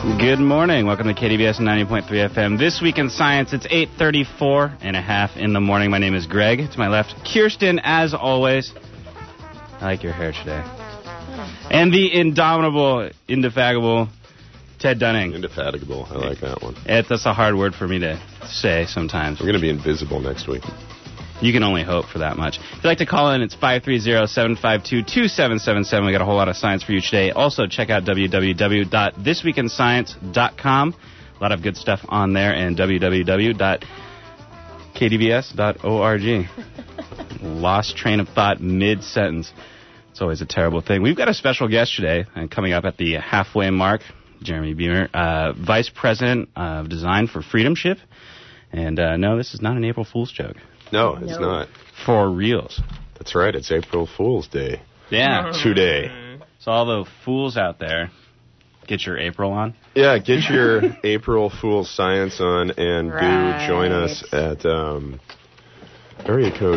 Good morning. Welcome to KDVS 90.3 FM. This week in science, it's 8:34 and a half in the morning. My name is Greg. To my left, Kirsten, as always. I like your hair today. And the indomitable, indefatigable Ted Dunning. Indefatigable. I like that one. That's a hard word for me to say sometimes. We're going to be invisible next week. You can only hope for that much. If you'd like to call in, it's 530-752-2777. We got a whole lot of science for you today. Also, check out www.thisweekinscience.com. A lot of good stuff on there. And www.kdvs.org. Lost train of thought mid-sentence. It's always a terrible thing. We've got a special guest today, and coming up at the halfway mark, Jeremy Beamer, Vice President of Design for Freedom Ship. And no, this is not an April Fool's joke. No, it's not. For reals. That's right. It's April Fool's Day. Yeah. Today. So all the fools out there, get your April on. Yeah, get your April Fool's science on and do join us at area code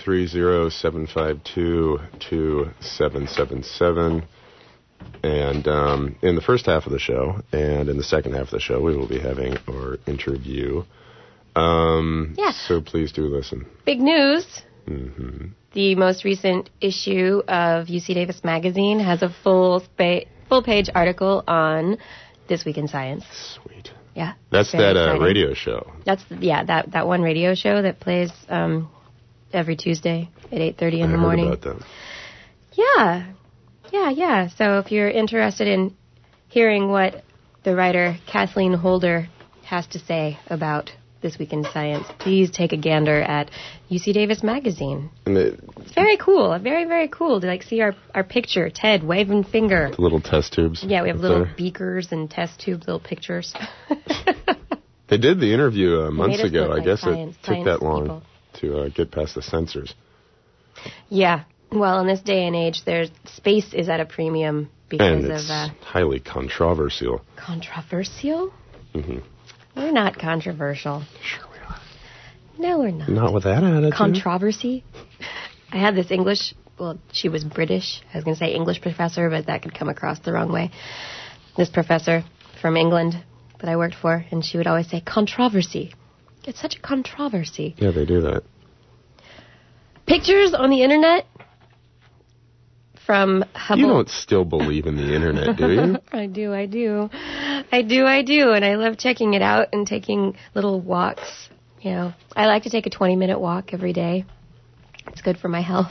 530-752-2777. And in the first half of the show and in the second half of the show, we will be having our interview. So please do listen. Big news. Mm-hmm. The most recent issue of UC Davis Magazine has a full-page article on This Week in Science. Sweet. Yeah. That's that radio show. That's that one radio show that plays every Tuesday at 8:30 in the morning. I heard about that. Yeah. So if you're interested in hearing what the writer Kathleen Holder has to say about This Week in Science, please take a gander at UC Davis Magazine. And it's very cool. Very, very cool to see our picture, Ted, waving finger. The little test tubes. Yeah, we have little beakers and test tubes, little pictures. They did the interview months ago. I guess it took that long to get past the censors. Yeah. Well, in this day and age, space is at a premium because and it's of... highly controversial. Controversial? Mm-hmm. We're not controversial. Sure we are. No, we're not. Not with that attitude. Controversy? I had this she was British. I was going to say English professor, but that could come across the wrong way. This professor from England that I worked for, and she would always say, controversy. It's such a controversy. Yeah, they do that. Pictures on the internet from Hubble. You don't still believe in the internet, do you? I do. And I love checking it out and taking little walks. I like to take a 20-minute walk every day. It's good for my health.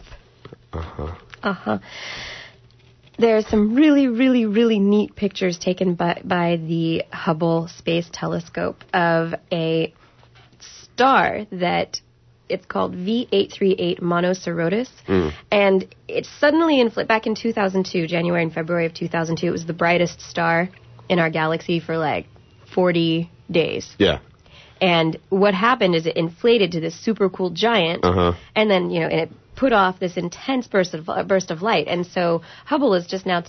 There's some really, really, really neat pictures taken by the Hubble Space Telescope of a star that it's called V838 Monocerotis. And it suddenly back in 2002, January and February of 2002, it was the brightest star in our galaxy for 40 days. Yeah. And what happened is it inflated to this super cool giant, and then, and it put off this intense burst of light. And so Hubble is just now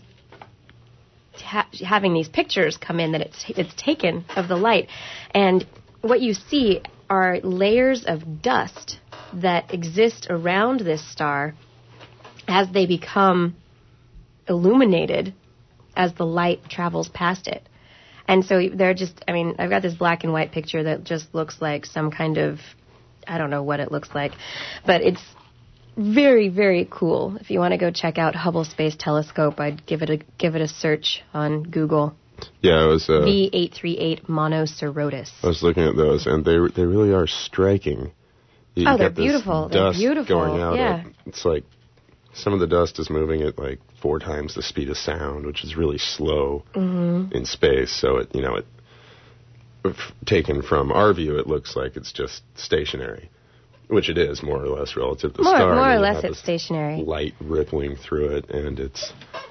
having these pictures come in that it's taken of the light. And what you see are layers of dust that exist around this star as they become illuminated as the light travels past it. And so they're I've got this black and white picture that just looks like some kind of, I don't know what it looks like, but it's very, very cool. If you want to go check out Hubble Space Telescope, I'd give it a search on Google. Yeah, it was V838 Monocerotis. I was looking at those, and they really are striking. They're beautiful. They're beautiful. Going out. Yeah. It's like some of the dust is moving at 4 times the speed of sound, which is really slow in space. So it taken from our view, it looks like it's just stationary, which it is more or less relative to the star. More or less, it's stationary. Light rippling through it, and it's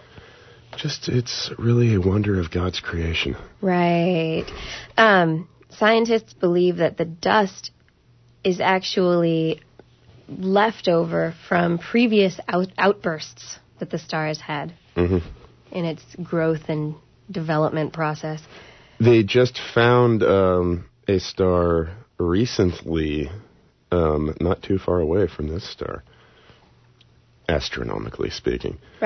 really a wonder of God's creation. Right. Scientists believe that the dust is actually left over from previous outbursts that the star has had in its growth and development process. They just found a star recently, not too far away from this star, astronomically speaking. Right.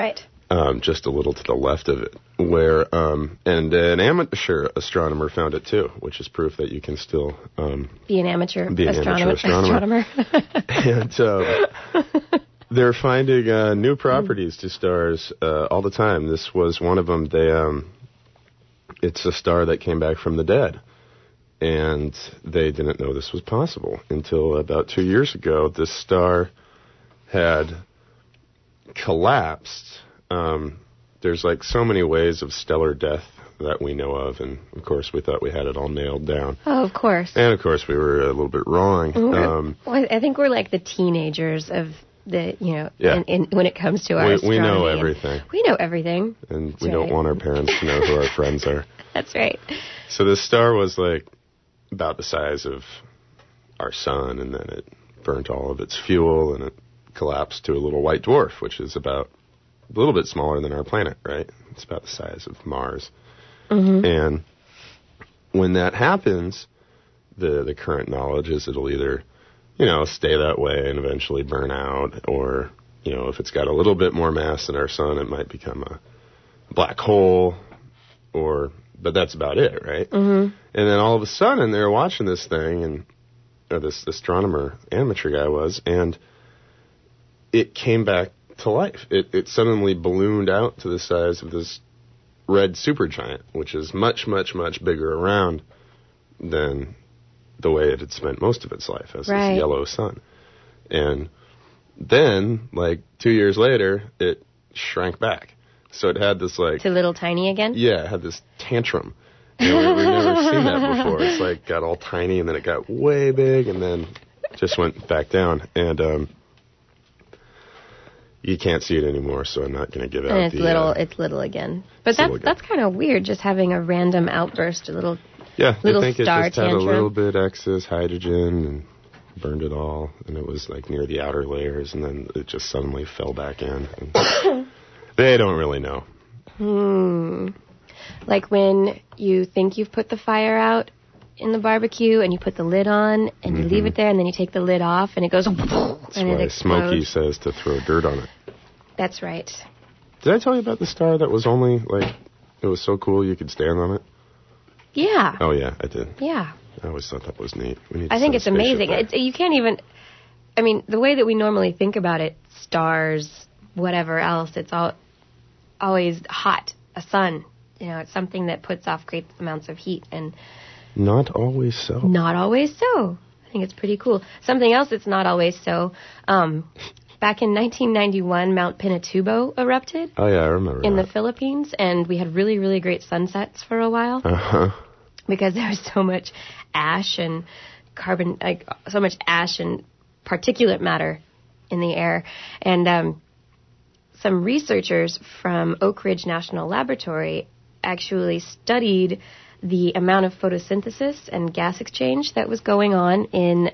just a little to the left of it, where and an amateur astronomer found it too, which is proof that you can still be an amateur astronomer. And they're finding new properties to stars all the time. This was one of them. It's a star that came back from the dead, and they didn't know this was possible until about 2 years ago. This star had collapsed. There's like so many ways of stellar death that we know of, and of course we thought we had it all nailed down. Oh, of course. And of course we were a little bit wrong. Well, I think we're like the teenagers of the, when it comes to our astronomy. We know everything. We know everything. And we don't want our parents to know who our friends are. That's right. So this star was like about the size of our sun, and then it burnt all of its fuel, and it collapsed to a little white dwarf, which is about a little bit smaller than our planet, right? It's about the size of Mars. Mm-hmm. And when that happens, the current knowledge is it'll either, stay that way and eventually burn out, or, if it's got a little bit more mass than our sun, it might become a black hole, but that's about it, right? Mm-hmm. And then all of a sudden, they're watching this thing, or this astronomer, amateur guy was, and it came back to life. It suddenly ballooned out to the size of this red supergiant, which is much, much, much bigger around than the way it had spent most of its life as this yellow sun. And then, like 2 years later, it shrank back. So it had this like... To little tiny again? Yeah, it had this tantrum. We've never seen that before. It's like got all tiny, and then it got way big, and then just went back down. And you can't see it anymore, so I'm not going to give out it's little again. But that's kind of weird, just having a random outburst, a little I think star it just tantrum. Had a little bit excess hydrogen and burned it all, and it was like near the outer layers, and then it just suddenly fell back in. And they don't really know. Like when you think you've put the fire out in the barbecue, and you put the lid on, and you leave it there, and then you take the lid off, and it goes... That's and why it Smokey says to throw dirt on it. That's right. Did I tell you about the star that was only, it was so cool you could stand on it? Yeah. Oh, yeah, I did. Yeah. I always thought that was neat. I think it's amazing. You can't even... I mean, the way that we normally think about it, stars, whatever else, it's always hot, a sun. It's something that puts off great amounts of heat, and... Not always so. Not always so. I think it's pretty cool. Something else that's not always so. Back in 1991, Mount Pinatubo erupted. Oh, yeah, I remember in the Philippines, and we had really, really great sunsets for a while. Uh-huh. Because there was so much ash and so much ash and particulate matter in the air. And some researchers from Oak Ridge National Laboratory actually studied the amount of photosynthesis and gas exchange that was going on in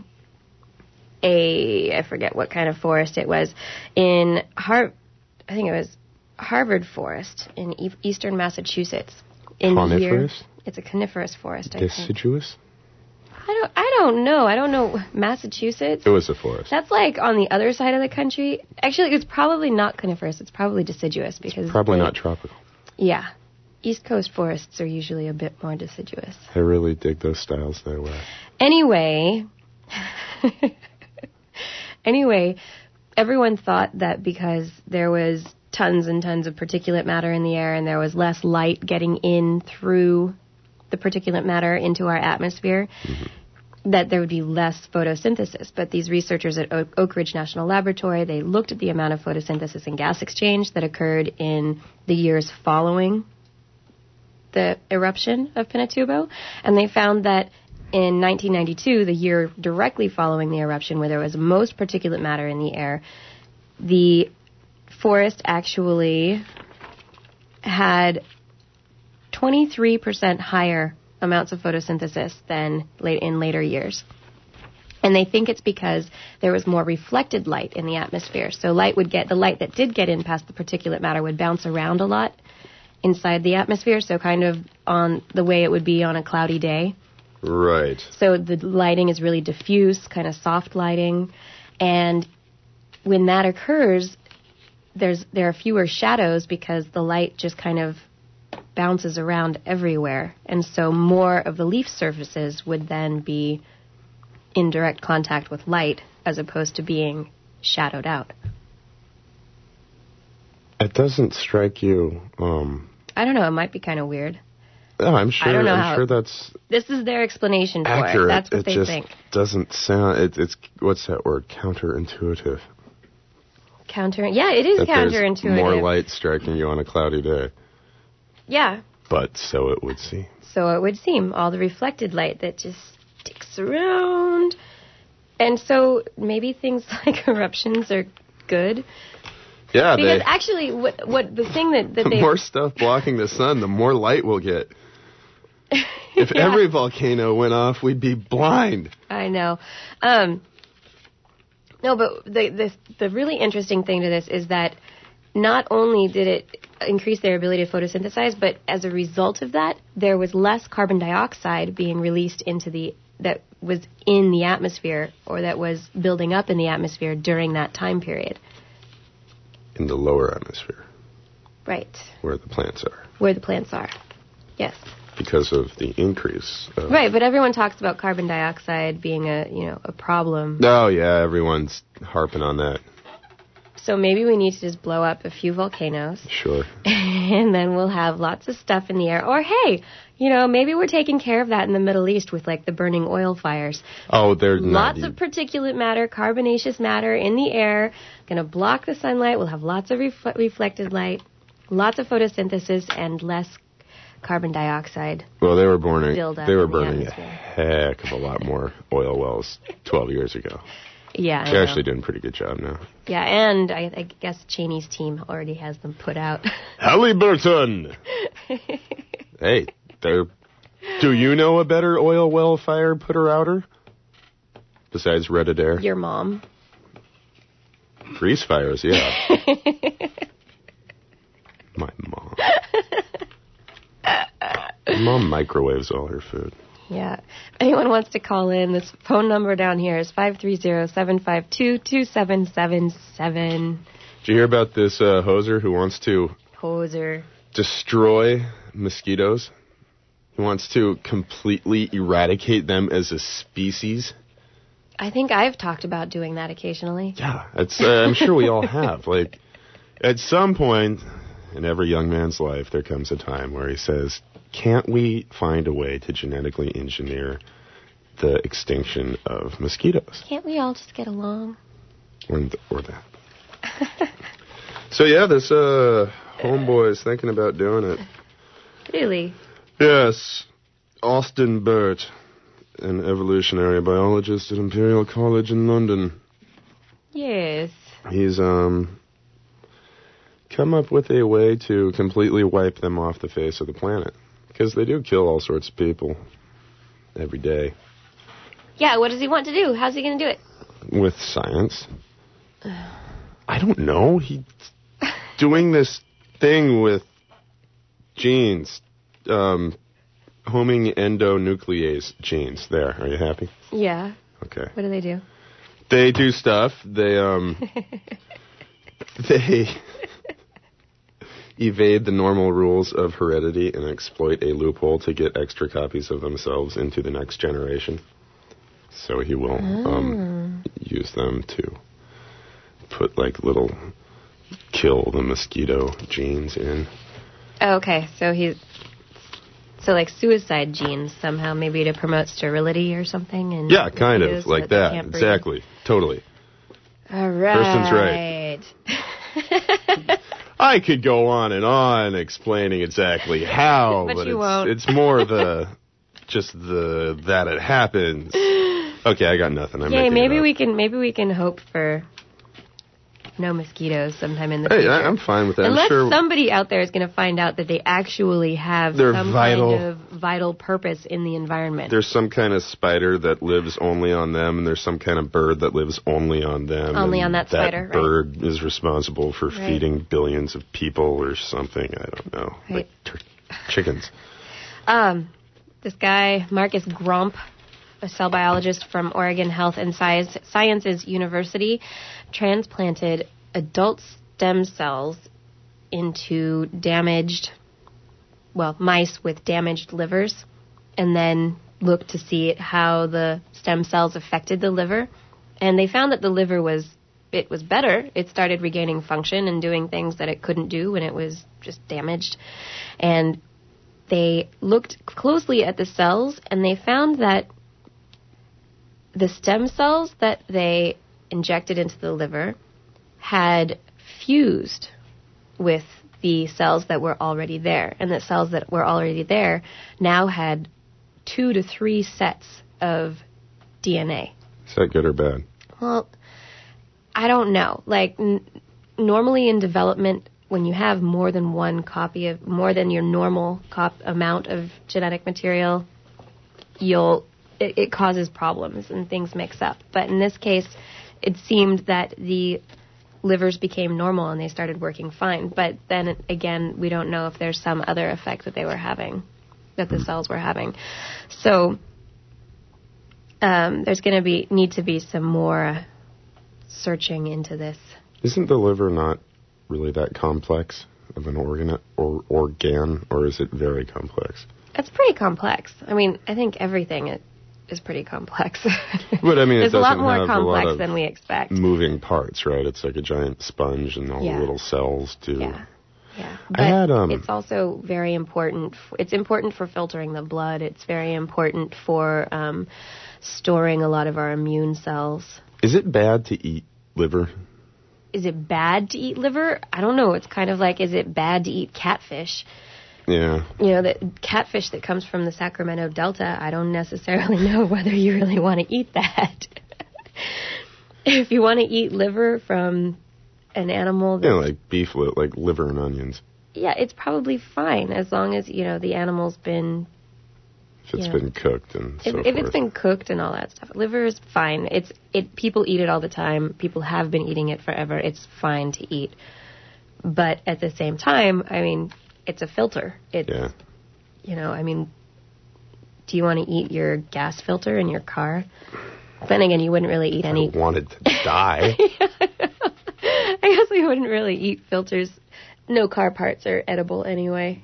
I forget what kind of forest it was, I think it was Harvard Forest in eastern Massachusetts. Coniferous? It's a coniferous forest. Deciduous? I don't know. I don't know Massachusetts. It was a forest. That's like on the other side of the country. Actually, it's probably not coniferous. It's probably deciduous because it's probably not tropical. Yeah. East Coast forests are usually a bit more deciduous. I really dig those styles there, Wes. Anyway, everyone thought that because there was tons and tons of particulate matter in the air and there was less light getting in through the particulate matter into our atmosphere, that there would be less photosynthesis. But these researchers at Oak Ridge National Laboratory, they looked at the amount of photosynthesis and gas exchange that occurred in the years following the eruption of Pinatubo, and they found that in 1992, the year directly following the eruption, where there was most particulate matter in the air, the forest actually had 23% higher amounts of photosynthesis than in later years. And they think it's because there was more reflected light in the atmosphere. So the light that did get in past the particulate matter would bounce around a lot inside the atmosphere, so kind of on the way it would be on a cloudy day. Right. So the lighting is really diffuse, kind of soft lighting. And when that occurs, there are fewer shadows because the light just kind of bounces around everywhere. And so more of the leaf surfaces would then be in direct contact with light as opposed to being shadowed out. It doesn't strike you. I don't know. It might be kind of weird. No, I'm sure. I don't know I'm sure that's this is their explanation for accurate. it. That's what it they just think. doesn't sound. It's what's that word? Counterintuitive. Yeah, it is That counterintuitive. there's more light striking you on a cloudy day. Yeah. But so it would seem. So it would seem, all the reflected light that just sticks around. And so maybe things like eruptions are good. Yeah, Because actually, what the thing that the they... more stuff blocking the sun, the more light we'll get. If Yeah. every volcano went off, we'd be blind. I know. No, but the really interesting thing to this is that not only did it increase their ability to photosynthesize, but as a result of that, there was less carbon dioxide being released that was in the atmosphere or that was building up in the atmosphere during that time period. In the lower atmosphere, Right. where the plants are. Where the plants are. Yes. Because of the increase. Right, but everyone talks about carbon dioxide being a problem. Oh, yeah, everyone's harping on that. So maybe we need to just blow up a few volcanoes. Sure. And then we'll have lots of stuff in the air. Or, hey, maybe we're taking care of that in the Middle East with, like, the burning oil fires. Oh, there's Lots of particulate matter, carbonaceous matter in the air, going to block the sunlight. We'll have lots of reflected light, lots of photosynthesis, and less carbon dioxide. Well, they were burning Build up a in the atmosphere. heck of a lot more oil wells 12 years ago. Yeah, I They're know. actually doing a pretty good job now. Yeah, and I guess Cheney's team already has them put out. Halliburton! Hey, do you know a better oil well fire putter-outer? Besides Red Adair? Your mom. Grease fires, yeah. My mom. My mom microwaves all her food. Yeah. If anyone wants to call in, this phone number down here is 530-752-2777. Did you hear about this hoser who wants to Hoser. destroy mosquitoes? He wants to completely eradicate them as a species? I think I've talked about doing that occasionally. Yeah, it's. I'm sure we all have. Like, at some point in every young man's life, there comes a time where he says, can't we find a way to genetically engineer the extinction of mosquitoes? Can't we all just get along? Or that. So, yeah, this homeboy is thinking about doing it. Really? Yes, Austin Burt, an evolutionary biologist at Imperial College in London. Yes. He's come up with a way to completely wipe them off the face of the planet. Because they do kill all sorts of people every day. Yeah, what does he want to do? How's he going to do it? With science. I don't know. He's doing this thing with genes. Homing endonuclease genes. There. Are you happy? Yeah. Okay. What do they do? They do stuff. They evade the normal rules of heredity and exploit a loophole to get extra copies of themselves into the next generation. So he will use them to put like little kill the mosquito genes in. Oh, okay, so like suicide genes somehow, maybe to promote sterility or something. And Yeah, kind of mosquitoes so like they that. can't breed. Exactly. Totally. All right. Person's right. I could go on explaining exactly how, But you it's won't. it's more that it happens. Okay, I got nothing. I'm Yay, making it maybe we can hope for no mosquitoes sometime in the Hey, future. I'm fine with that. Unless I'm sure somebody out there is going to find out that they actually have They're some vital. kind of vital purpose in the environment. there's some kind of spider that lives only on them, and there's some kind of bird that lives only on them. Only and on that spider, right. bird is responsible for Right. feeding billions of people or something. I don't know. Right. Like chickens. This guy, Marcus Gromp, a cell biologist from Oregon Health and Sciences University, transplanted adult stem cells into mice with damaged livers, and then looked to see how the stem cells affected the liver. And they found that the liver was better. It started regaining function and doing things that it couldn't do when it was just damaged. And they looked closely at the cells, and they found that the stem cells that they injected into the liver had fused with the cells that were already there. And the cells that were already there now had 2 to 3 sets of DNA. Is that good or bad? Well, I don't know. Like, normally in development, when you have more than one copy of, more than your normal amount of genetic material, it causes problems and things mix up. But in this case, it seemed that the livers became normal and they started working fine. But then again, we don't know if there's some other effect that they were having, that the cells were having. So there's going to need to be some more searching into this. Isn't the liver not really that complex of an organ, or is it very complex? It's pretty complex. I mean, I think everything is pretty complex. But I mean, it's it a lot doesn't more have complex a lot of than we expect. Moving parts, right? It's like a giant sponge, and all the little cells do. Yeah. But it's also very important. It's important for filtering the blood. It's very important for storing a lot of our immune cells. Is it bad to eat liver? Is it bad to eat liver? I don't know. It's kind of like, is it bad to eat catfish? Yeah. You know, the catfish that comes from the Sacramento Delta, I don't necessarily know whether you really want to eat that. If you want to eat liver from an animal... like beef, like liver and onions. Yeah, it's probably fine as long as, the animal's been... If it's been cooked and so forth. If it's been cooked and all that stuff. Liver is fine. People eat it all the time. People have been eating it forever. It's fine to eat. But at the same time, I mean, it's a filter. Do you want to eat your gas filter in your car? Then again, you wouldn't really eat any... I wanted to die. I guess we wouldn't really eat filters. No car parts are edible anyway.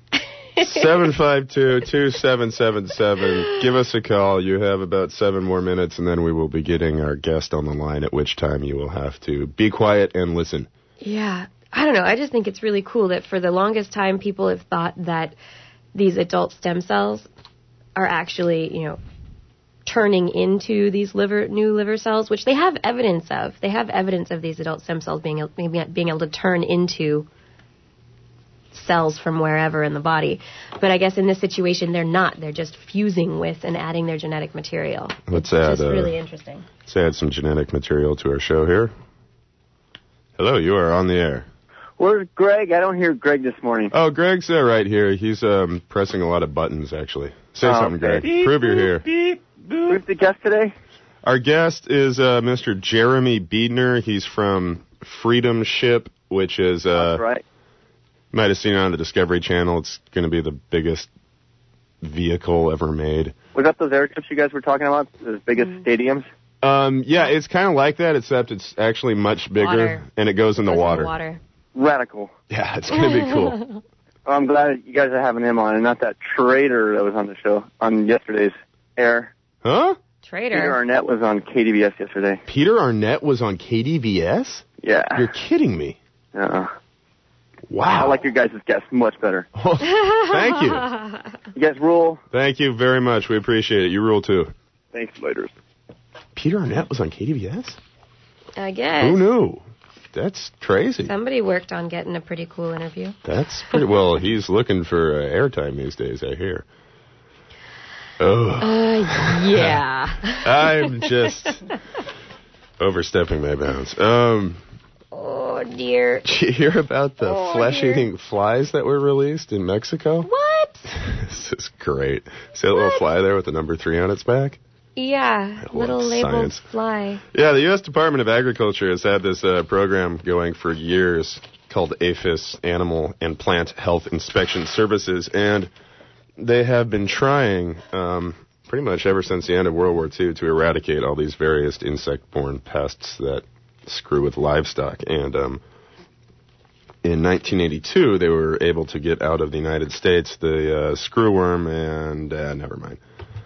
752-2777. Give us a call. You have about 7 more minutes, and then we will be getting our guest on the line, at which time you will have to be quiet and listen. Yeah. I don't know. I just think it's really cool that for the longest time, people have thought that these adult stem cells are actually, turning into these new liver cells, which they have evidence of. They have evidence of these adult stem cells being able to turn into cells from wherever in the body. But I guess in this situation, they're not. They're just fusing with and adding their genetic material. It's really interesting. Let's add some genetic material to our show here. Hello, you are on the air. Where's Greg? I don't hear Greg this morning. Oh, Greg's right here. He's pressing a lot of buttons, actually. Say something, Greg. Beep, Prove you're here. Beep, boop. Who's the guest today? Our guest is Mr. Jeremy Biedner. He's from Freedom Ship, which is... That's right. You might have seen it on the Discovery Channel. It's going to be the biggest vehicle ever made. Was that those airships you guys were talking about? The biggest stadiums? Yeah, it's kind of like that, except it's actually much bigger, and it goes in the water. Radical. Yeah, it's going to be cool. Well, I'm glad you guys are having him on, and not that traitor that was on the show on yesterday's air. Huh? Traitor? Peter Arnett was on KDVS yesterday. Peter Arnett was on KDVS? Yeah. You're kidding me. Wow. I like your guys' guests much better. Oh, thank you. You guys rule. Thank you very much. We appreciate it. You rule, too. Thanks, later. Peter Arnett was on KDVS? I guess. Who knew? That's crazy. Somebody worked on getting a pretty cool interview. That's pretty... Well, he's looking for airtime these days, I hear. Oh. Yeah. I'm just overstepping my bounds. Oh, dear. Did you hear about the flesh-eating flies that were released in Mexico? What? This is great. See that little fly there with the number 3 on its back? Yeah, little labeled fly. Yeah, the U.S. Department of Agriculture has had this program going for years called APHIS, Animal and Plant Health Inspection Services, and they have been trying pretty much ever since the end of World War II to eradicate all these various insect-borne pests that screw with livestock. And in 1982, they were able to get out of the United States the screwworm and never mind.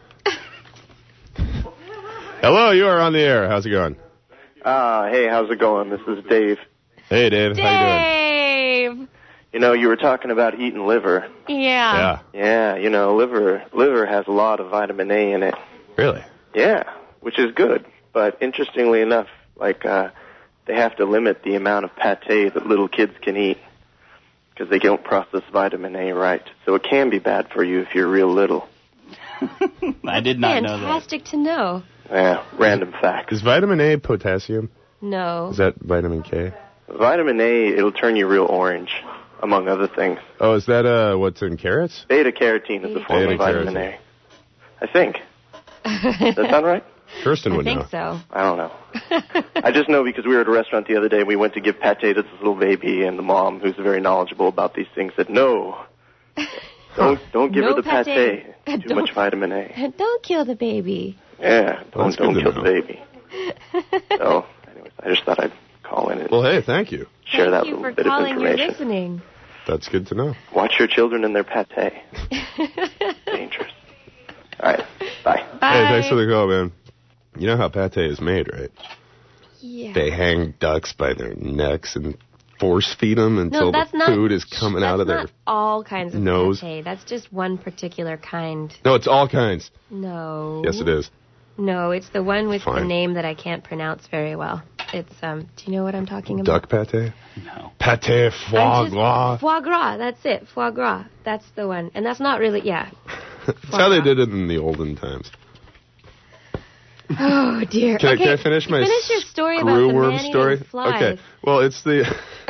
Hello, you are on the air. How's it going? Hey, how's it going? This is Dave. Hey, Dave. How you Dave! You know, you were talking about eating liver. Yeah. Yeah, you know, liver has a lot of vitamin A in it. Really? Yeah, which is good. But interestingly enough, like, they have to limit the amount of pate that little kids can eat because they don't process vitamin A right. So it can be bad for you if you're real little. I did not know that. Fantastic to know. Yeah, random fact. Is vitamin A potassium? No. Is that vitamin K? Vitamin A, it'll turn you real orange, among other things. Oh, is that what's in carrots? Beta-carotene is a form of vitamin A. I think. Does that sound right? Kirsten would I know. think so. I don't know. I just know because we were at a restaurant the other day and we went to give pate to this little baby, and the mom, who's very knowledgeable about these things, said, no, don't give No her the pate. pate. Too much vitamin A. Don't kill the baby. Yeah, That's don't good to kill know. the baby. So, anyways, I just thought I'd call in and Well, hey, thank you. share that Thank you little for bit of calling. You're information. listening. That's good to know. Watch your children and their pate. Dangerous. All right, bye. Bye. Hey, thanks for the call, man. You know how pate is made, right? Yeah. They hang ducks by their necks and force feed them until that's the not, food is coming out of that's their... not all kinds of nose. pate. That's just one particular kind. No, it's all kinds. No. Yes, it is. No, it's the one with the Fine. name that I can't pronounce very well. It's, do you know what I'm talking about? Duck pate? No. Pate foie gras. Foie gras, that's it. Foie gras. That's the one. And that's not really, yeah. That's how they did it in the olden times. Oh, dear. Can, okay, I finish my finish your story about the screwworm man-eating story? flies. Okay. Well, it's the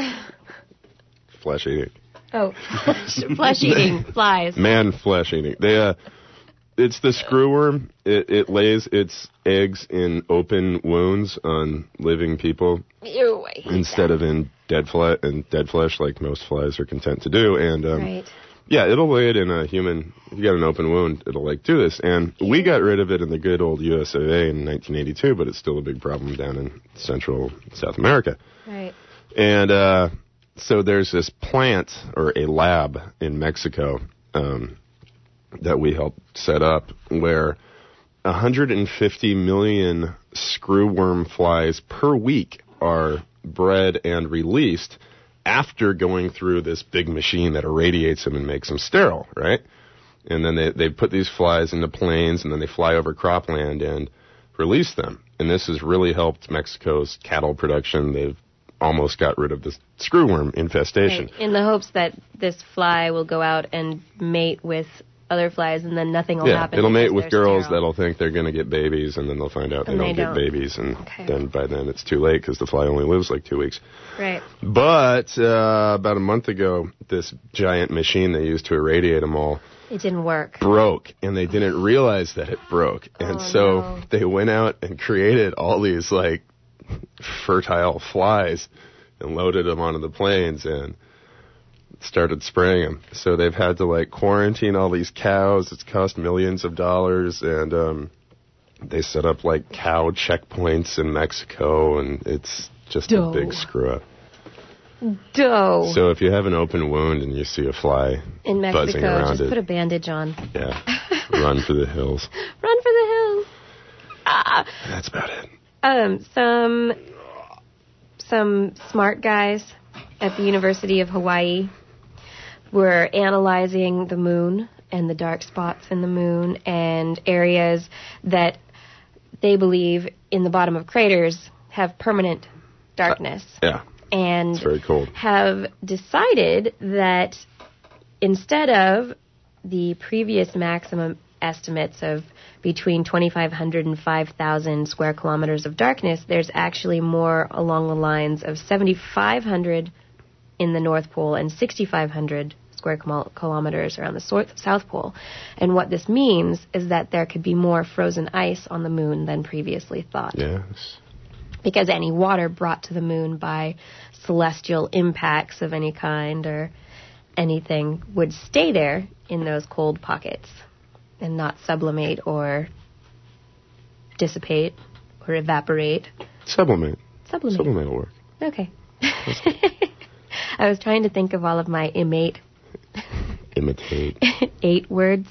flesh eating. Oh, flesh eating flies. Man flesh eating. It's the screwworm. It lays its eggs in open wounds on living people Ew, I hate instead that. of in dead flesh like most flies are content to do. And Right. yeah, it'll lay it in a human. If you got an open wound, it'll do this. And we got rid of it in the good old US of A in 1982, but it's still a big problem down in Central South America. Right. And so there's this plant or a lab in Mexico that we helped set up where 150 million screwworm flies per week are bred and released after going through this big machine that irradiates them and makes them sterile, right? And then they put these flies into planes, and then they fly over cropland and release them. And this has really helped Mexico's cattle production. They've almost got rid of the screwworm infestation. Right. In the hopes that this fly will go out and mate with other flies, and then nothing will Yeah, happen. it'll mate because with they're girls sterile. that'll think they're going to get babies, and then they'll find out they And don't they get don't. babies, and Okay. then by then it's too late because the fly only lives like 2 weeks. Right. But about a month ago, this giant machine they used to irradiate them all It didn't work. broke, and they didn't realize that it broke. And Oh, so no. they went out and created all these, like, fertile flies and loaded them onto the planes and started spraying them. So they've had to, like, quarantine all these cows. It's cost millions of dollars, and they set up, like, cow checkpoints in Mexico, and it's just Dough. a big screw-up. Dough. So if you have an open wound and you see a fly In buzzing Mexico, around just it, put a bandage on. yeah, run for the hills. Run for the hills. Ah. That's about it. Some smart guys at the University of Hawaii were analyzing the moon and the dark spots in the moon and areas that they believe in the bottom of craters have permanent darkness. Yeah, And it's very cold. have decided that instead of the previous maximum estimates of between 2,500 and 5,000 square kilometers of darkness, there's actually more along the lines of 7,500 in the North Pole and 6,500 square kilometers around the South Pole. And what this means is that there could be more frozen ice on the moon than previously thought. Yes. Because any water brought to the moon by celestial impacts of any kind or anything would stay there in those cold pockets and not sublimate or dissipate or evaporate. Sublimate. Sublimate. Sublimate will work. Okay. I was trying to think of all of my imitate 8 words.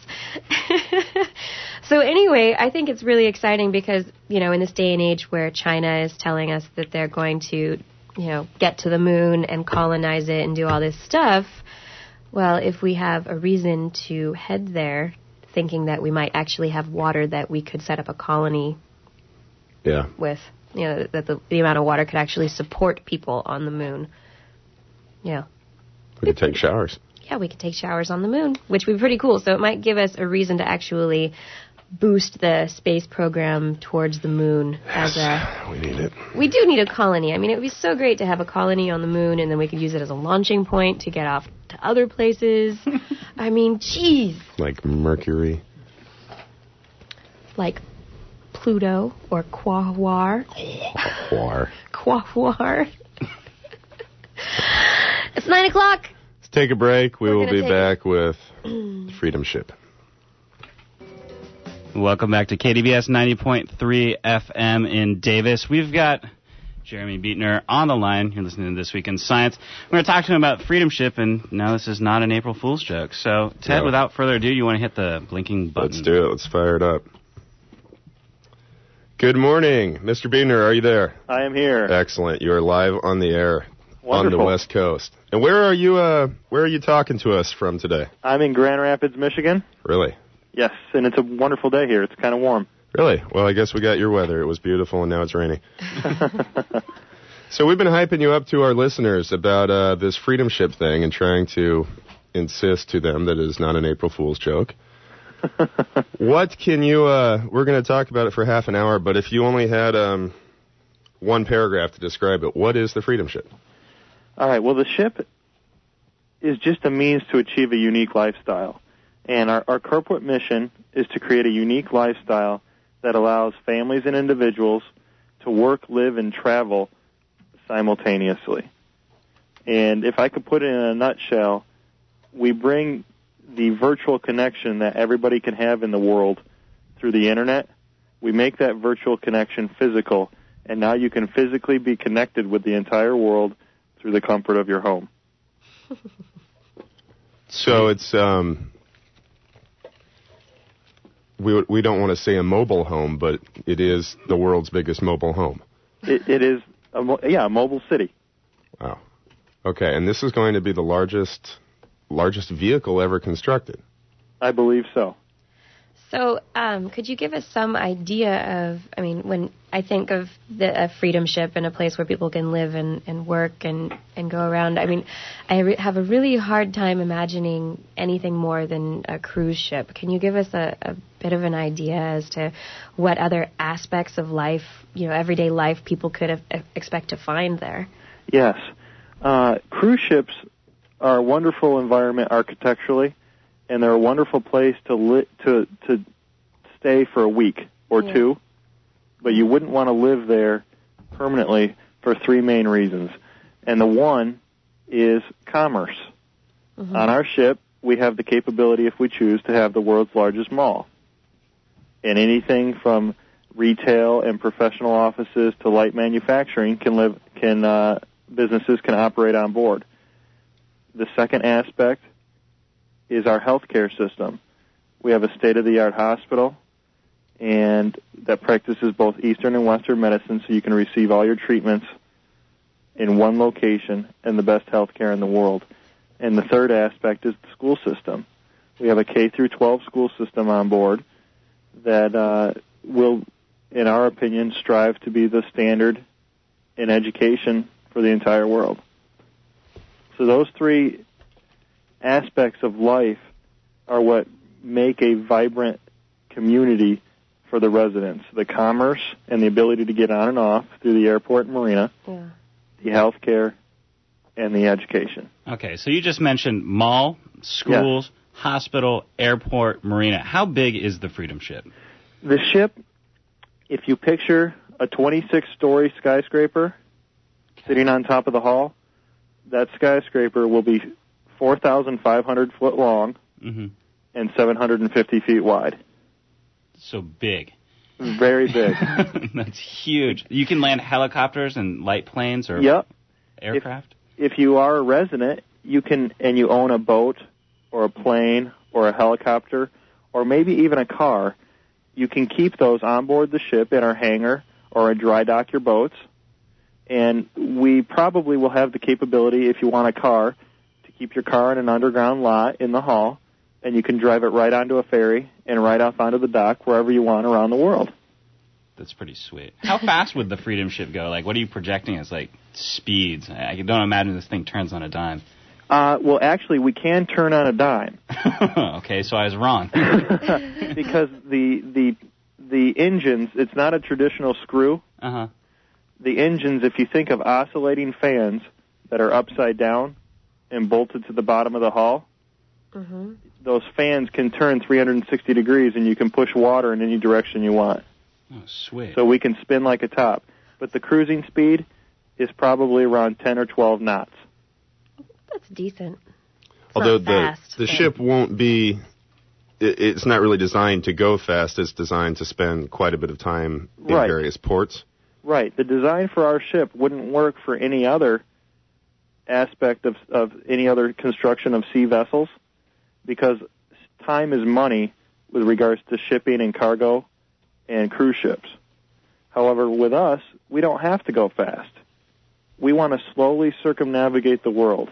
So anyway, I think it's really exciting because, in this day and age where China is telling us that they're going to, get to the moon and colonize it and do all this stuff, well, if we have a reason to head there, thinking that we might actually have water that we could set up a colony with, that the amount of water could actually support people on the moon. Yeah. We could take showers. Yeah, we could take showers on the moon, which would be pretty cool. So it might give us a reason to actually boost the space program towards the moon. We need it. We do need a colony. I mean, it would be so great to have a colony on the moon, and then we could use it as a launching point to get off to other places. I mean, geez. Like Mercury. Like Pluto or Quahar. Quahar. It's 9 o'clock. Let's take a break. We will be back with Freedom Ship. Welcome back to KDBS 90.3 FM in Davis. We've got Jeremy Buettner on the line. You're listening to This Week in Science. We're going to talk to him about Freedom Ship, and no, this is not an April Fool's joke. So, Ted, without further ado, you want to hit the blinking button? Let's do it. Let's fire it up. Good morning. Mr. Buettner, are you there? I am here. Excellent. You are live on the air. Wonderful. On the West Coast. And where are you talking to us from today? I'm in Grand Rapids, Michigan. Really? Yes, and it's a wonderful day here. It's kind of warm. Really? Well, I guess we got your weather. It was beautiful, and now it's raining. So we've been hyping you up to our listeners about this Freedom Ship thing and trying to insist to them that it is not an April Fool's joke. What can you, we're going to talk about it for half an hour, but if you only had one paragraph to describe it, what is the Freedom Ship? All right, well, the ship is just a means to achieve a unique lifestyle. And our corporate mission is to create a unique lifestyle that allows families and individuals to work, live, and travel simultaneously. And if I could put it in a nutshell, we bring the virtual connection that everybody can have in the world through the Internet. We make that virtual connection physical, and now you can physically be connected with the entire world through the comfort of your home. So it's we don't want to say a mobile home, but it is the world's biggest mobile home. It is a mobile city. Wow. Okay, and this is going to be the largest vehicle ever constructed. I believe so. So, could you give us some idea of, when I think of a Freedom Ship and a place where people can live and work and go around, I have a really hard time imagining anything more than a cruise ship. Can you give us a bit of an idea as to what other aspects of life, everyday life, people could expect to find there? Yes. Cruise ships are a wonderful environment architecturally, and they're a wonderful place to stay for a week or two, but you wouldn't want to live there permanently for 3 main reasons. And the one is commerce. Mm-hmm. On our ship, we have the capability, if we choose, to have the world's largest mall. And anything from retail and professional offices to light manufacturing businesses can operate on board. The second aspect is our healthcare system. We have a state-of-the-art hospital, and that practices both Eastern and Western medicine, so you can receive all your treatments in one location and the best healthcare in the world. And the third aspect is the school system. We have a K-12 school system on board that will, in our opinion, strive to be the standard in education for the entire world. So those 3 aspects of life are what make a vibrant community for the residents. The commerce and the ability to get on and off through the airport and marina, the healthcare, and the education. Okay, so you just mentioned mall, schools, hospital, airport, marina. How big is the Freedom Ship? The ship, if you picture a 26-story skyscraper sitting on top of the hall, that skyscraper will be 4,500 foot long and 750 feet wide. So big. Very big. That's huge. You can land helicopters and light planes or aircraft? if you are a resident, you can, and you own a boat or a plane or a helicopter or maybe even a car, you can keep those on board the ship in our hangar or dry dock your boats. And we probably will have the capability, if you want a car, to keep your car in an underground lot in the hall, and you can drive it right onto a ferry and right off onto the dock wherever you want around the world. That's pretty sweet. How fast would the Freedom ship go? Like, what are you projecting as, like, speeds? I don't imagine this thing turns on a dime. Well, actually, we can turn on a dime. Okay, so I was wrong. Because the engines, it's not a traditional screw. Uh-huh. The engines, if you think of oscillating fans that are upside down and bolted to the bottom of the hull, those fans can turn 360 degrees, and you can push water in any direction you want. Oh, sweet. So we can spin like a top. But the cruising speed is probably around 10 or 12 knots. That's decent. It's Although not fast, the ship won't be, it's not really designed to go fast. It's designed to spend quite a bit of time in various ports. Right. The design for our ship wouldn't work for any other aspect of any other construction of sea vessels, because time is money with regards to shipping and cargo and cruise ships. However, with us, we don't have to go fast. We want to slowly circumnavigate the world.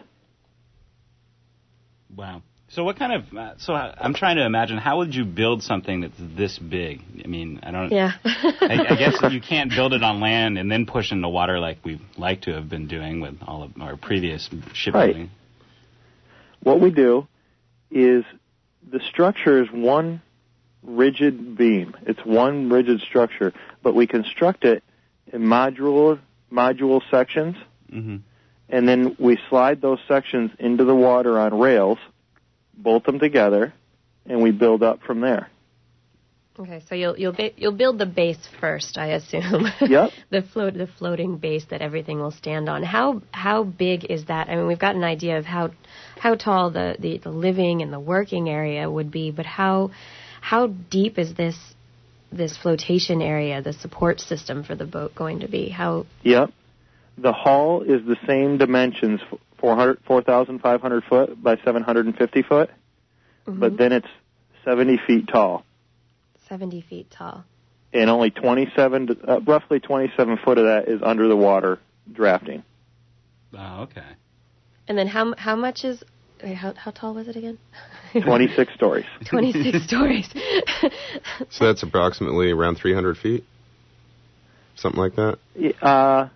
Wow. So what kind of, so I'm trying to imagine, how would you build something that's this big? I mean, I don't, Yeah. I guess you can't build it on land and then push into water like we'd like to have been doing with all of our previous shipbuilding. Right. What we do is the structure is one rigid beam. It's one rigid structure, but we construct it in module sections, and then we slide those sections into the water on rails, bolt them together, and we build up from there. Okay, so you'll build the base first, I assume. Yep. the floating base that everything will stand on. How big is that? I mean, we've got an idea of how tall the living and the working area would be, but how deep is this flotation area, the support system for the boat, going to be? Yep. The hull is the same dimensions, 4,500 foot by 750 foot, but then it's 70 feet tall. 70 feet tall. And only roughly 27 foot of that is under the water drafting. Oh, okay. And then how much is... How tall was it again? 26 stories. 26 stories. So that's approximately around 300 feet? Something like that? A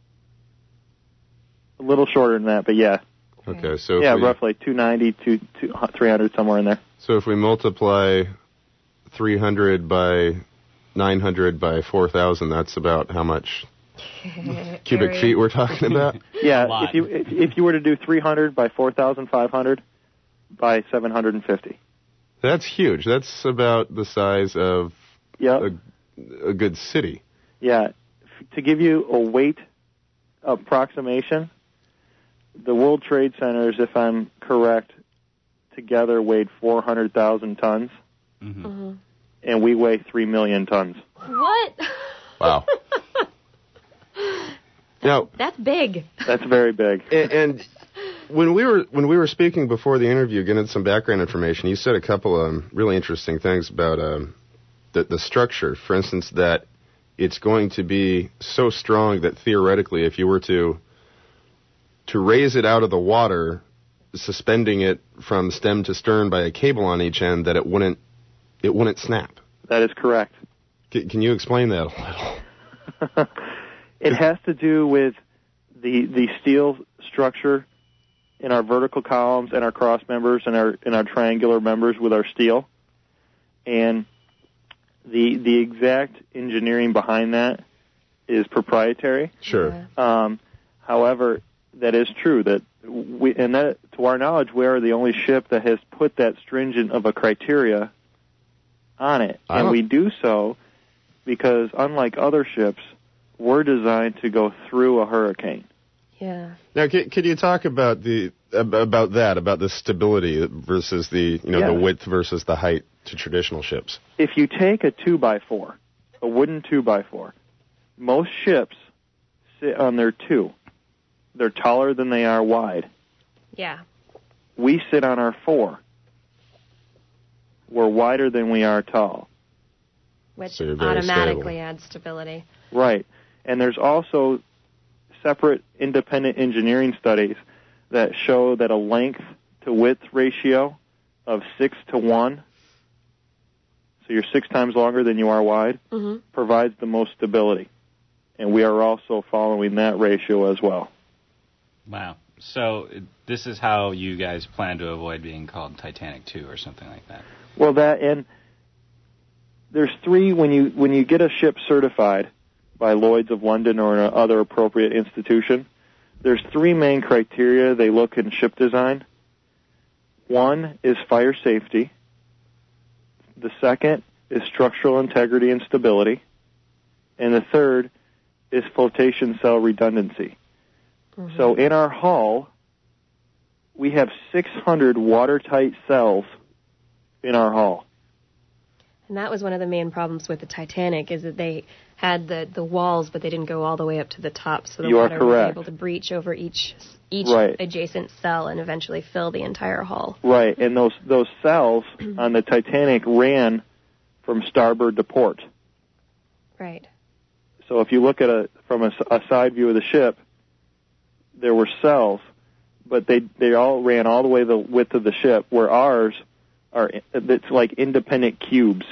little shorter than that, but yeah. Okay, so roughly 290 to 300, somewhere in there. So if we multiply 300 by 900 by 4,000, that's about how much cubic feet we're talking about? Yeah, if you were to do 300 by 4,500 by 750. That's huge. That's about the size of a good city. Yeah. To give you a weight approximation, the World Trade Centers, if I'm correct, together weighed 400,000 tons, and we weigh 3 million tons. What? Wow. Now, that's big. That's very big. And when we were speaking before the interview, getting some background information, you said a couple of really interesting things about the structure. For instance, that it's going to be so strong that theoretically, if you were to raise it out of the water, suspending it from stem to stern by a cable on each end, that it wouldn't snap. That is correct. Can you explain that a little? It has to do with the steel structure in our vertical columns and our cross members and our triangular members with our steel, and the exact engineering behind that is proprietary. Sure. However, that is true that to our knowledge, we are the only ship that has put that stringent of a criteria on it, and we do so because unlike other ships, we're designed to go through a hurricane. Yeah. Now, could you talk about the stability versus the width versus the height to traditional ships? If you take a 2x4, a wooden 2x4, most ships sit on their 2, they're taller than they are wide. Yeah. We sit on our 4. We're wider than we are tall. Which So you're very automatically stable. adds stability. Right. And there's also separate independent engineering studies that show that a length to width ratio of 6 to 1, so you're 6 times longer than you are wide, provides the most stability. And we are also following that ratio as well. Wow. So this is how you guys plan to avoid being called Titanic 2 or something like that. Well, that, and there's 3, when you get a ship certified by Lloyd's of London or another appropriate institution, there's 3 main criteria they look in ship design. One is fire safety. The second is structural integrity and stability. And the third is flotation cell redundancy. So in our hull, we have 600 watertight cells in our hull. And that was one of the main problems with the Titanic, is that they had the walls, but they didn't go all the way up to the top, so the You are water was correct. able to breach over each Right. adjacent cell and eventually fill the entire hull. Right, and those cells on the Titanic ran from starboard to port. Right. So if you look at from a side view of the ship, there were cells, but they all ran all the way the width of the ship, where ours it's like independent cubes.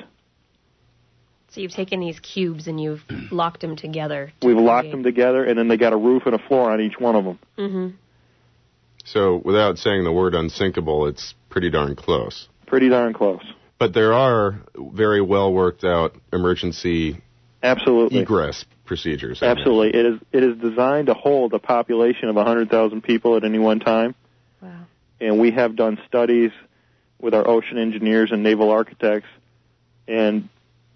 So you've taken these cubes and you've locked them together. We've locked them together, and then they got a roof and a floor on each one of them. Mm-hmm. So without saying the word unsinkable, it's pretty darn close. Pretty darn close. But there are very well worked out emergency Absolutely. egress procedures. Absolutely. It is designed to hold a population of 100,000 people at any one time. Wow. And we have done studies with our ocean engineers and naval architects and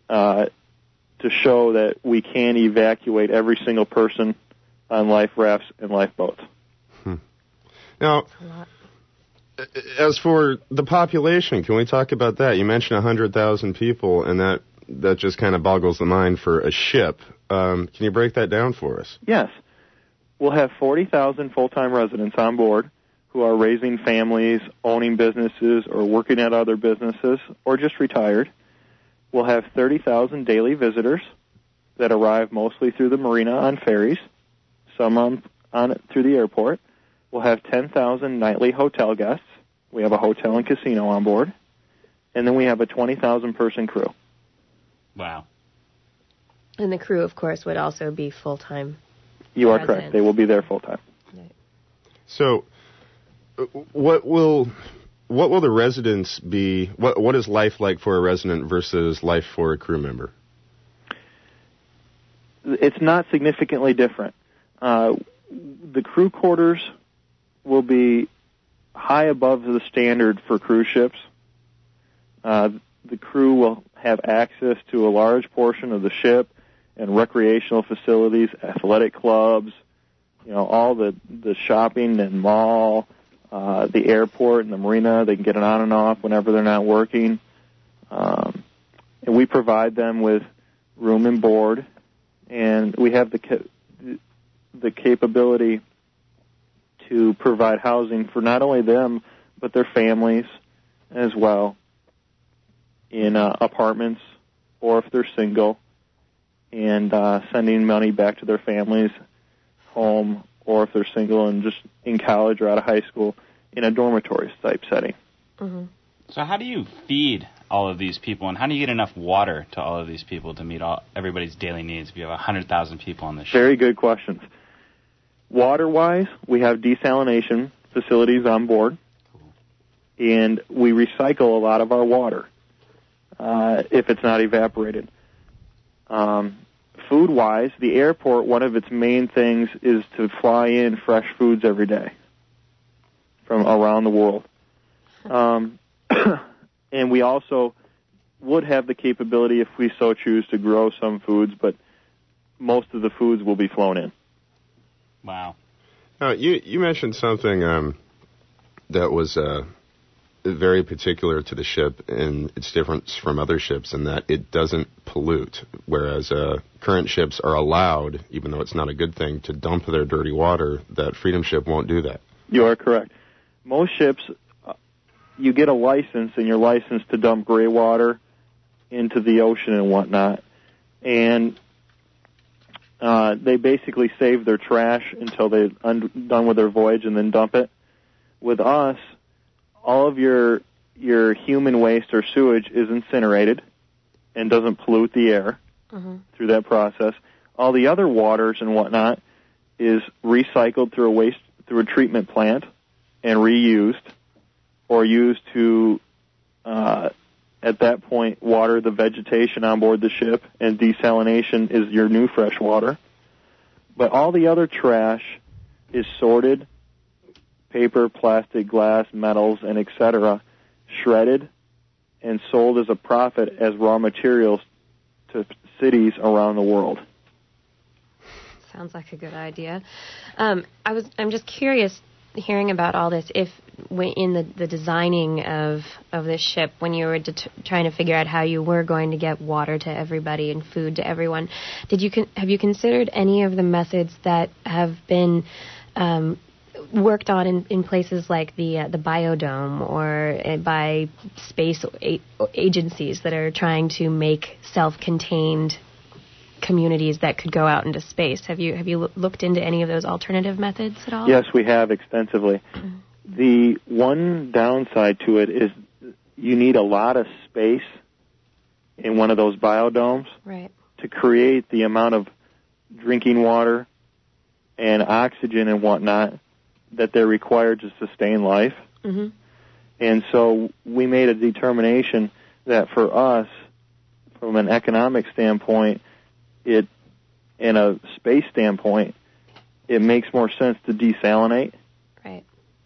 to show that we can evacuate every single person on life rafts and lifeboats. Now, as for the population, can we talk about that? You mentioned 100,000 people, and that just kind of boggles the mind for a ship. Can you break that down for us? Yes. We'll have 40,000 full-time residents on board who are raising families, owning businesses, or working at other businesses, or just retired. We'll have 30,000 daily visitors that arrive mostly through the marina on ferries, some on through the airport. We'll have 10,000 nightly hotel guests. We have a hotel and casino on board. And then we have a 20,000-person crew. Wow. And the crew, of course, would also be full-time. You are residents. correct. They will be there full-time. So, what will the residents be? What is life like for a resident versus life for a crew member? It's not significantly different. The crew quarters will be high above the standard for cruise ships. The crew will have access to a large portion of the ship and recreational facilities, athletic clubs, all the shopping and mall, the airport and the marina. They can get it on and off whenever they're not working. And we provide them with room and board, and we have the capability to provide housing for not only them, but their families as well in apartments, or if they're single, and sending money back to their families home, or if they're single and just in college or out of high school, in a dormitory type setting. Mm-hmm. So how do you feed all of these people, and how do you get enough water to all of these people to meet everybody's daily needs if you have 100,000 people on the ship? Very good questions. Water-wise, we have desalination facilities on board, and we recycle a lot of our water if it's not evaporated. Food-wise, the airport, one of its main things is to fly in fresh foods every day from around the world. And we also would have the capability, if we so choose, to grow some foods, but most of the foods will be flown in. Wow. You mentioned something that was very particular to the ship, and it's different from other ships in that it doesn't pollute, whereas current ships are allowed, even though it's not a good thing, to dump their dirty water. That Freedom ship won't do that. You are correct. Most ships, you get a license, and you're licensed to dump gray water into the ocean and whatnot. And they basically save their trash until they're done with their voyage and then dump it. With us, all of your human waste or sewage is incinerated and doesn't pollute the air through that process. All the other waters and whatnot is recycled through a treatment plant and reused, or used to at that point water the vegetation on board the ship, and desalination is your new fresh water. But all the other trash is sorted, paper, plastic, glass, metals, and etc., shredded and sold as a profit as raw materials to cities around the world. Sounds like a good idea. I'm just curious, hearing about all this, if in the designing of this ship, when you were trying to figure out how you were going to get water to everybody and food to everyone, have you considered any of the methods that have been worked on in places like the Biodome, or by space agencies that are trying to make self-contained communities that could go out into space? Have you looked into any of those alternative methods at all? Yes, we have extensively. The one downside to it is you need a lot of space in one of those biodomes to create the amount of drinking water and oxygen and whatnot that they're required to sustain life. And so we made a determination that for us, from an economic standpoint, in a space standpoint, it makes more sense to desalinate. Right.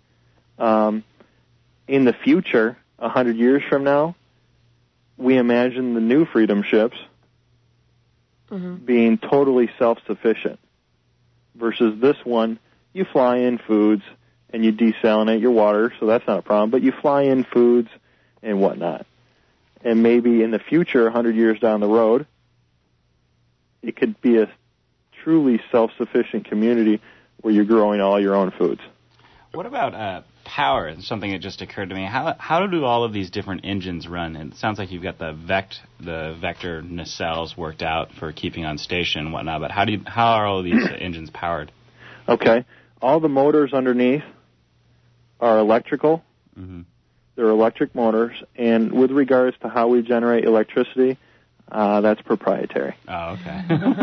In the future, 100 years from now, we imagine the new Freedom ships being totally self-sufficient, versus this one, you fly in foods and you desalinate your water, so that's not a problem, but you fly in foods and whatnot. And maybe in the future, 100 years down the road, it could be a truly self-sufficient community where you're growing all your own foods. What about power? It's something that just occurred to me. How do all of these different engines run? And it sounds like you've got the vector nacelles worked out for keeping on station and whatnot, but how are all of these engines powered? Okay. All the motors underneath are electrical. They're electric motors, and with regards to how we generate electricity, that's proprietary. Oh, okay.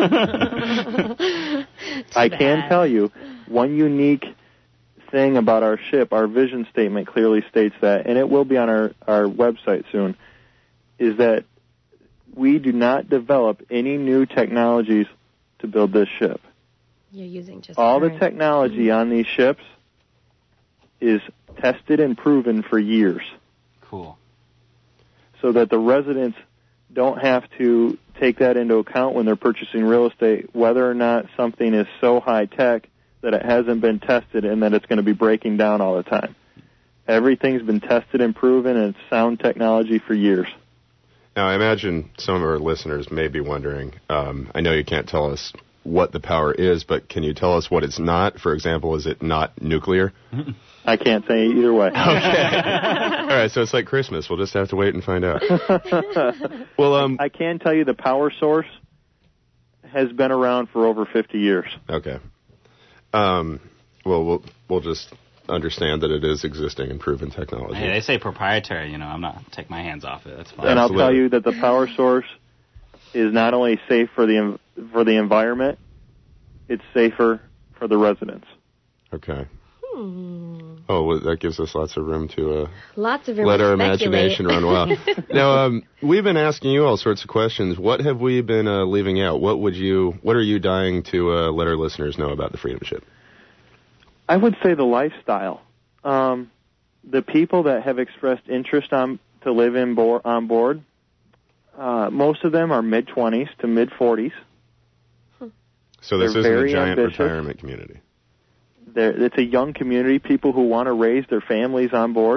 I can tell you one unique thing about our ship. Our vision statement clearly states that, and it will be on our website soon, is that we do not develop any new technologies to build this ship. You're using just all the technology on these ships is tested and proven for years. Cool. So that the residents don't have to take that into account when they're purchasing real estate, whether or not something is so high-tech that it hasn't been tested and that it's going to be breaking down all the time. Everything's been tested and proven, and it's sound technology for years. Now, I imagine some of our listeners may be wondering, I know you can't tell us what the power is, but can you tell us what it's not? For example, is it not nuclear? I can't say either way. Okay. All right, so it's like Christmas. We'll just have to wait and find out. Well, I can tell you the power source has been around for over 50 years. Okay. Well, we'll just understand that it is existing and proven technology. Hey, they say proprietary. I'm not take my hands off it. That's fine. And I'll tell you that the power source is not only safe for the environment, it's safer for the residents. Okay. Oh, well, that gives us lots of room to let our imagination run wild. Now, we've been asking you all sorts of questions. What have we been leaving out? What are you dying to let our listeners know about the Freedom Ship? I would say the lifestyle. The people that have expressed interest to live on board, most of them are mid-20s to mid-40s. So this isn't a giant retirement community. It's a young community, people who want to raise their families on board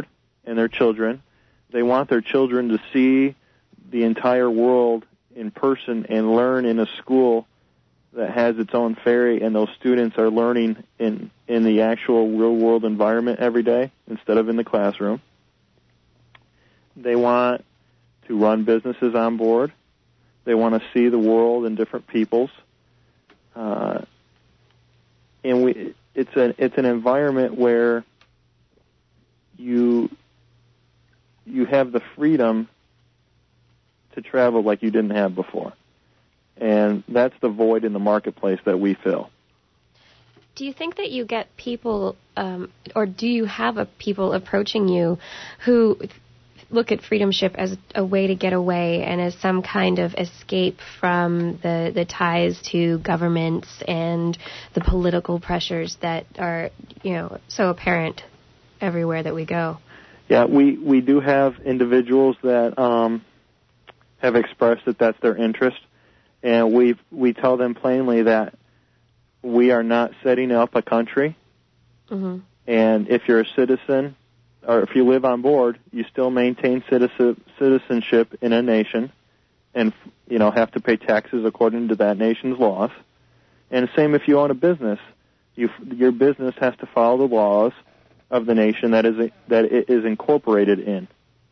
and their children. They want their children to see the entire world in person and learn in a school that has its own ferry, and those students are learning in the actual real-world environment every day instead of in the classroom. They want to run businesses on board. They want to see the world and different peoples. It's an environment where you have the freedom to travel like you didn't have before. And that's the void in the marketplace that we fill. Do you think that you get people, or do you have people approaching you who look at Freedom Ship as a way to get away and as some kind of escape from the ties to governments and the political pressures that are, so apparent everywhere that we go? Yeah, we do have individuals that have expressed that that's their interest, and we tell them plainly that we are not setting up a country, and if you're a citizen or if you live on board, you still maintain citizenship in a nation, and have to pay taxes according to that nation's laws. And same if you own a business, your business has to follow the laws of the nation that it is incorporated in.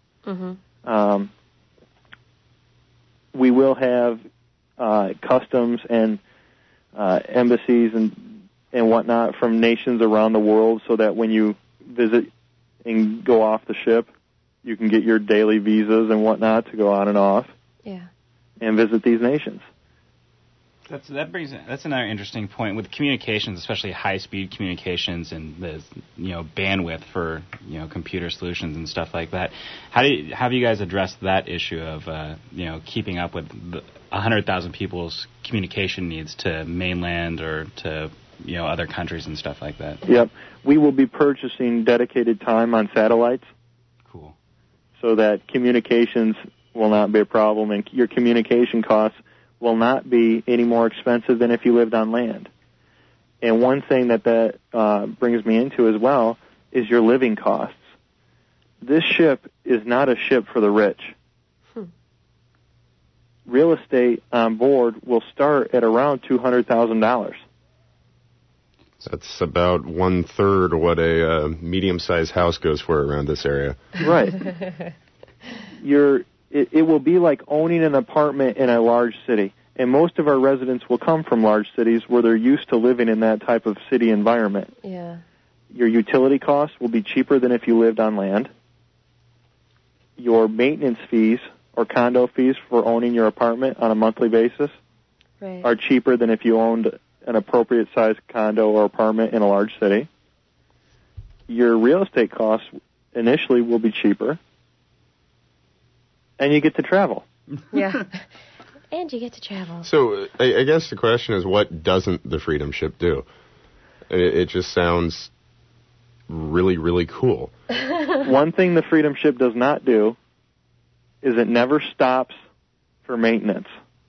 We will have customs and embassies and whatnot from nations around the world, so that when you visit and go off the ship, you can get your daily visas and whatnot to go on and off. Yeah. And visit these nations. That's another interesting point with communications, especially high-speed communications and the bandwidth for computer solutions and stuff like that. How have you guys addressed that issue of keeping up with 100,000 people's communication needs to mainland or to other countries and stuff like that? Yep, we will be purchasing dedicated time on satellites. Cool. So that communications will not be a problem, and your communication costs will not be any more expensive than if you lived on land. And one thing that brings me into as well is your living costs. This ship is not a ship for the rich. Real estate on board will start at around $200,000. That's about 1/3 of what a medium-sized house goes for around this area. Right. It will be like owning an apartment in a large city. And most of our residents will come from large cities where they're used to living in that type of city environment. Yeah. Your utility costs will be cheaper than if you lived on land. Your maintenance fees or condo fees for owning your apartment on a monthly basis are cheaper than if you owned an appropriate-sized condo or apartment in a large city. Your real estate costs initially will be cheaper. And you get to travel. Yeah. And you get to travel. So I guess the question is, what doesn't the Freedom Ship do? It just sounds really, really cool. One thing the Freedom Ship does not do is it never stops for maintenance.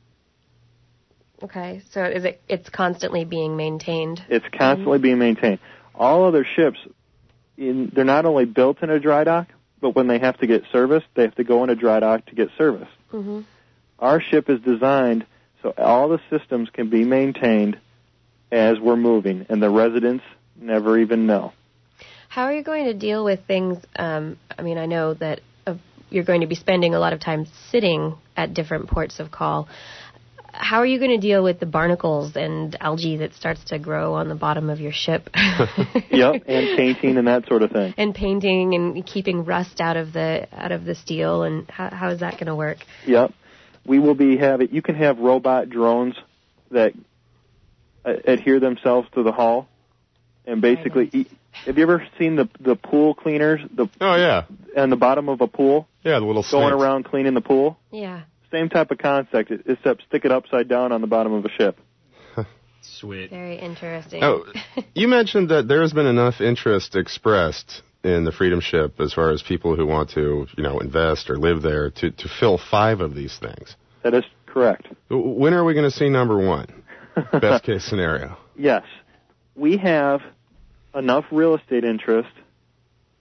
Okay, so it's constantly being maintained? It's constantly being maintained. All other ships, they're not only built in a dry dock, but when they have to get serviced, they have to go in a dry dock to get serviced. Our ship is designed so all the systems can be maintained as we're moving, and the residents never even know. How are you going to deal with things? I know that you're going to be spending a lot of time sitting at different ports of call. How are you going to deal with the barnacles and algae that starts to grow on the bottom of your ship? Yep, and painting and that sort of thing. And painting and keeping rust out of the steel, and how is that going to work? Yep. We will be having, you can have robot drones that adhere themselves to the hull and basically have you ever seen the pool cleaners? Oh, yeah. On the bottom of a pool? Yeah, the little going snakes. around cleaning the pool? Yeah. Same type of concept, except stick it upside down on the bottom of a ship. Sweet. Very interesting. Oh, you mentioned that there has been enough interest expressed in the Freedom Ship as far as people who want to, invest or live there to fill 5 of these things. That is correct. When are we going to see number 1? Best case scenario. Yes. We have enough real estate interest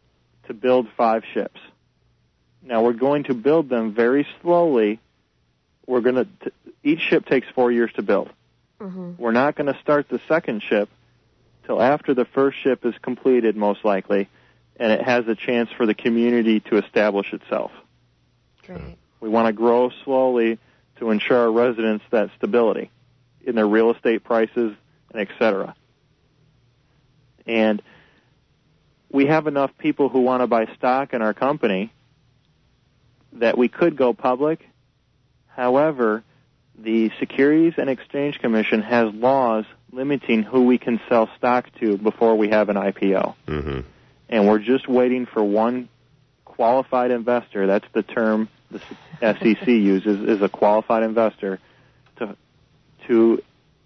to build 5 ships. Now, we're going to build them very slowly. Each ship takes 4 years to build. Mm-hmm. We're not going to start the second ship till after the first ship is completed, most likely, and it has a chance for the community to establish itself. Great. We want to grow slowly to ensure our residents that stability in their real estate prices, and et cetera. And we have enough people who want to buy stock in our company that we could go public. However, the Securities and Exchange Commission has laws limiting who we can sell stock to before we have an IPO. Mm-hmm. And we're just waiting for one qualified investor. That's the term the SEC uses, is a qualified investor, to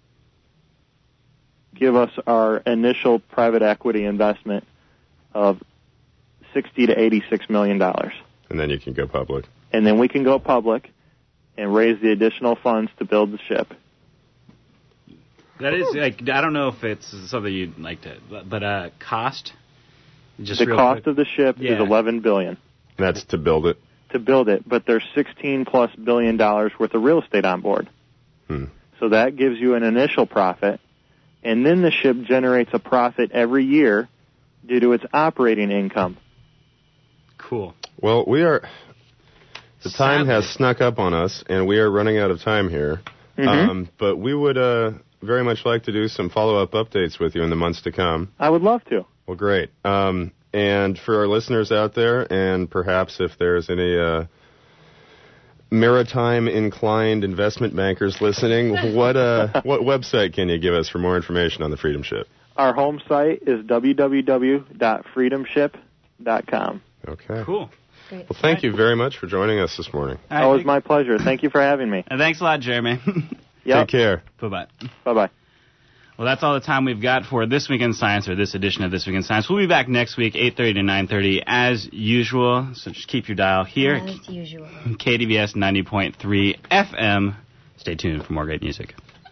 give us our initial private equity investment of $60 to $86 million. And then you can go public. And then we can go public and raise the additional funds to build the ship. That is, like, I don't know if it's something you'd like to, but cost? Just the cost quick. of the ship is $11 billion. That's to build it? To build it, but there's $16+ billion worth of real estate on board. So that gives you an initial profit, and then the ship generates a profit every year due to its operating income. Cool. Well, the time has snuck up on us, and we are running out of time here. Mm-hmm. But we would very much like to do some follow-up updates with you in the months to come. I would love to. Well, great. And for our listeners out there, and perhaps if there's any maritime-inclined investment bankers listening, what website can you give us for more information on the Freedom Ship? Our home site is www.freedomship.com. Okay. Cool. Great. Well, thank you very much for joining us this morning. Right, It was my pleasure. Thank you for having me. And thanks a lot, Jeremy. Yep. Take care. Bye-bye. Bye-bye. Well, that's all the time we've got for This Week in Science, or this edition of This Week in Science. We'll be back next week, 8:30 to 9:30, as usual. So just keep your dial here. As usual. KDVS 90.3 FM. Stay tuned for more great music.